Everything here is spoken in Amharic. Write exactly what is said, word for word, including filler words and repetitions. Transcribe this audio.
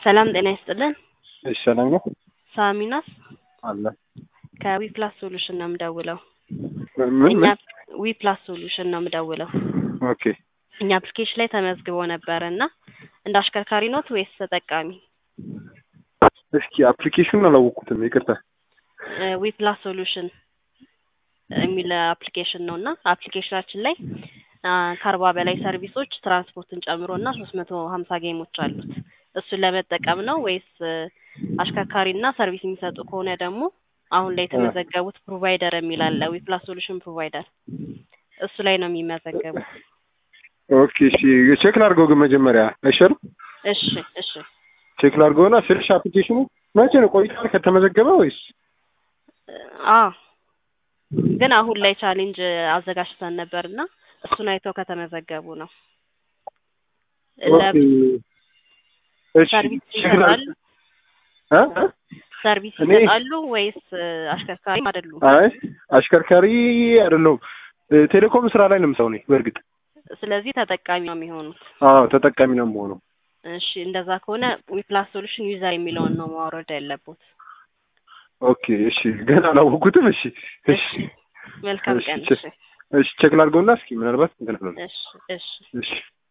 ሰላም ጤና ይስጥልን። እሺ ሰላም ነው ሳሚናስ አለ ከዊፕላስ ሶሉሽን ነው የምደውለው። ምን እኛ ምን ዊፕላስ ሶሉሽን ነው የምደውለው። ኦኬ እኛ አፕሊኬሽን ላይ ተመዝግቦ ነበርና እንደ አሽከርካሪ ኖት ወይስ ተጠቃሚ? እስኪ አፕሊኬሽኑን አላወቅኩትም ይቅርታ። ዊፕላስ ሶሉሽን የሚል አፕሊኬሽን ነውና አፕሊኬሽናችን ላይ ከአርባ በላይ ሰርቪሶች ትራንስፖርትን ጨምሮና ሶስት መቶ ሀምሳ ጌሞች አሉት። እሱን ለመጠቀም ነው ወይስ አሽከርካሪና ሰርቪስ የሚሰጡ ከሆነ ደግሞ አሁን ላይ የተመዘገቡት ፕሮቫይደር የሚል አለ ዊፕላስ ሶሉሽን ፕሮቫይደር እሱ ላይ ነው የሚመዘገቡት። ኦኬ እሺ ቼክ ላድርገው ግን መጀመሪያ አይሻልም? እሺ እሺ ቼክ ላድርገውና ፍሬሽ አፕሊኬሽኑ መቼ ነው ቆይቷል ከተመዘገበ ወይስ? አዎ ግን አሁን ላይ ቻሌንጅ አዘጋጅተን ነበርና እሱን አይተው ከተመዘገቡ ነው። ኦኬ እሺ ሰርቪስ ይሰጣሉ እ ሰርቪስ ይሰጣሉ ወይስ አሽከርካሪ አይደሉም? አይ አሽከርካሪ አይደለም ቴሌኮም ስራ ላይ ነው የምሰራው ነኝ በእርግጥ። ስለዚህ ተጠቃሚ ነው የሚሆኑት። አዎ ተጠቃሚ ነው የምሆነው። እሺ እንደዛ ከሆነ ዊፕላስ ሶሉሽን ዩዘር የሚለውን ነው ማውረድ ያለበት። ኦኬ እሺ ገና አላወኩትም። እሺ እሺ መልካም ቀን። እሺ እሺ ቼክ ላድርገውና እስኪ ምናልባት እንትን ነው። እሺ እሺ እሺ